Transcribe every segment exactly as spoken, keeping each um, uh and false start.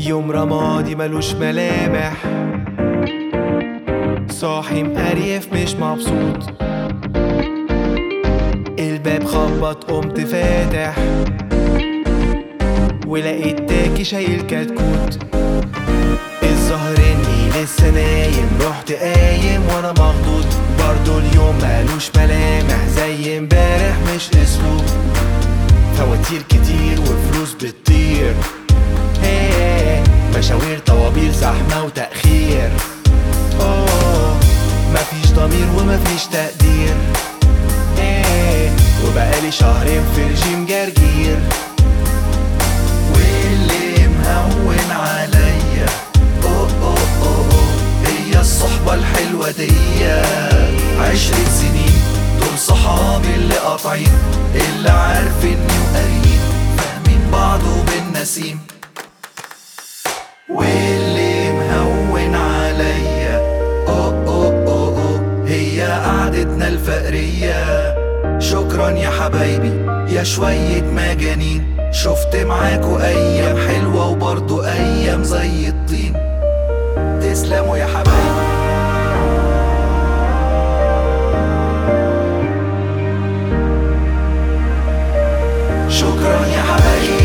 يوم رمادي ملوش ملامح، صاحي مقريف مش مبسوط، الباب خبط قمت فاتح ولقيت تاكي شايل كتكوت. الظاهر اني لسه نايم، رحت قايم وانا مخضوض، برضو اليوم مالوش ملامح زي امبارح مش اسلوب. فواتير كتير وفلوس بتطير، هيه مشاوير طوابير زحمة وتأخير، اوه مفيش ضمير ومفيش تقدير، ايه وبقالي شهرين في رجيم جرجير. واللي مهون عليا اوه اوه اوه هي الصحبة الحلوة ديا، عشرة سنين دول صحابي اللي قاطعين، اللي عارفيني وقاريين فاهمين بعض وبالنسيم. واللي مهون عليا اوه اوه اوه هي قعدتنا الفقرية. شكرا يا حبايبي يا شوية مجانين، شفت معاكو ايام حلوة وبرضو ايام زي الطين. تسلموا يا حبايبي. شكرا يا حبايبي.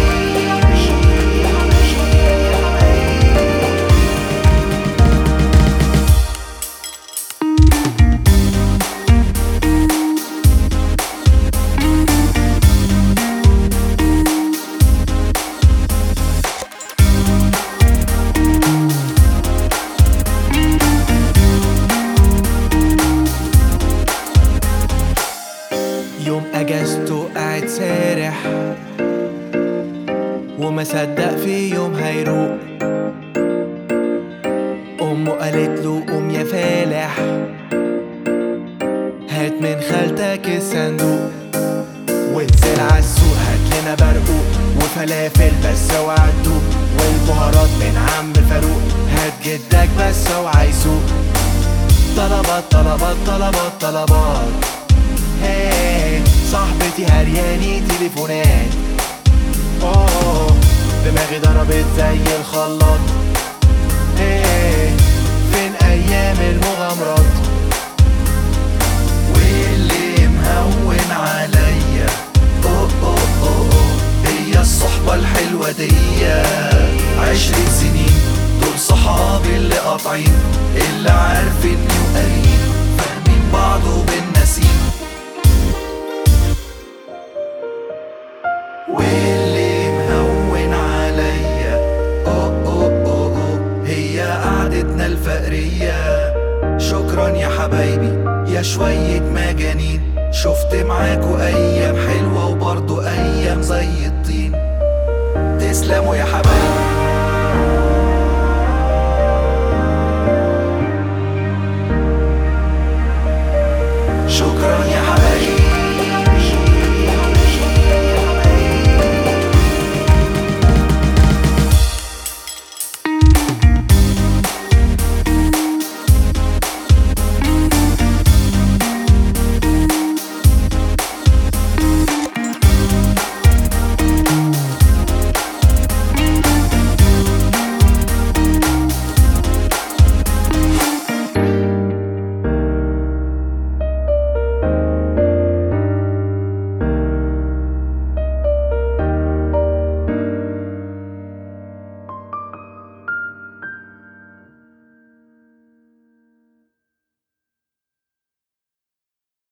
يوم اجازته قاعد سارح وما صدق في يوم هيروق، امه قالت له قوم يا فالح هات من خالتك الصندوق، وانزل عالسوق هات لنا برقوق وفلافل بس اوعى تدوق، والبهارات من عم فاروق هات جدك بس اوعى يسوق. طلبات طلبات طلبات طلبات، هي صاحبتي هرياني تليفونات، اوه دماغي ضربت زي الخلاط، ايه فين ايام المغامرات. واللي مهون عليا اوه اوه اوه هي الصحبة الحلوة ديا، عشرة سنين دول صحابي اللي قاطعين، اللي عارفيني وقاريين فاهمين بعض وبالنسيم. واللي مهون عليا اوه اوه اوه هي قعدتنا الفقرية. شكرا يا حبايبي يا شوية مجانين، شفت معاكو ايام حلوة وبرضو ايام زي الطين. تسلموا يا حبايبي.